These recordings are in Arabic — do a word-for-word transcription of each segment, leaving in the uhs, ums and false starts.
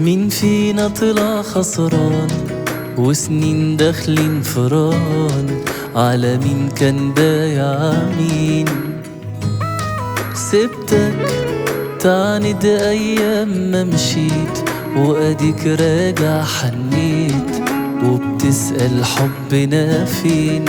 مين فينا طلع خسران وسنين داخلين فران؟ على مين كان بايع مين؟ سبتك تعند أيام ما مشيت، وأديك راجع حنيت وبتسأل حبنا فين.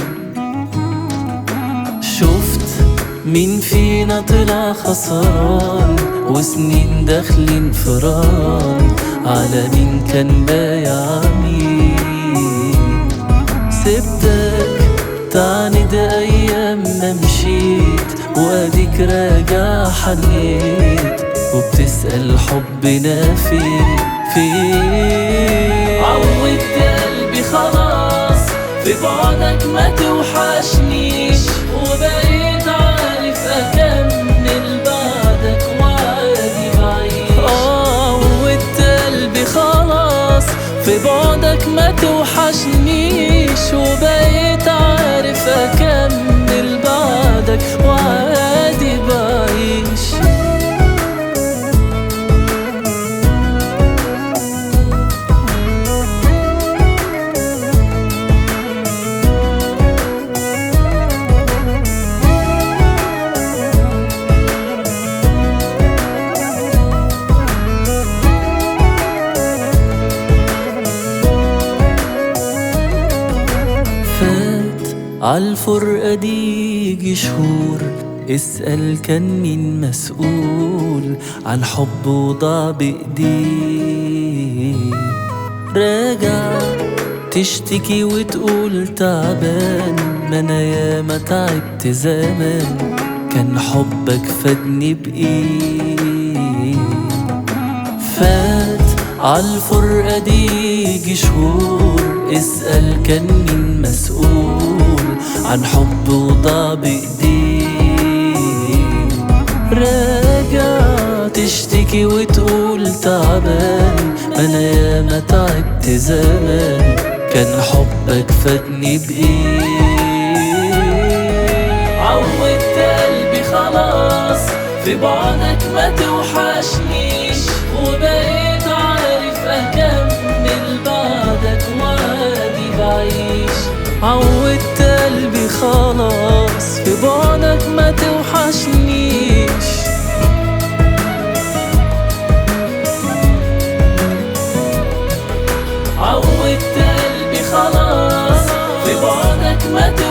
شفت مين فينا طلع خسران وسنين داخلين فران؟ على مين كان بايع مين؟ سبتك تعند أيام ما مشيت، وأديك راجع حنيت وبتسأل حبنا فين فين. عودت قلبي خلاص في بعدك ما توحشنيش، وبقيت عارف أكمل بعدك وعادي بعيش. عودت قلبي خلاص في بعدك ما توحشنيش، وبقيت عارف أكمل بعدك وعادي بعيش. عالفرقة دي يجي شهور، اسأل كان مين مسؤول عن حب وضاع بإيديه. راجع تشتكي وتقول تعبان، ما أنا ياما تعبت زمان، كان حبك فادني بإيه. فات عالفرقة دي يجي شهور، اسأل كان مين مسؤول عن حب وضاع بإيديه. راجع تشتكي وتقول تعبان، أنا ياما تعبت زمان، كان حبك فادني بإيه. عودت قلبي خلاص في بعدك ما توحشنيش، وبقيت عارف أكمل بعدك وعادي بعيش. عودت قلبي خلاص في بعدك ما توحشنيش. عودت قلبي خلاص في بعدك ما توحشنيش.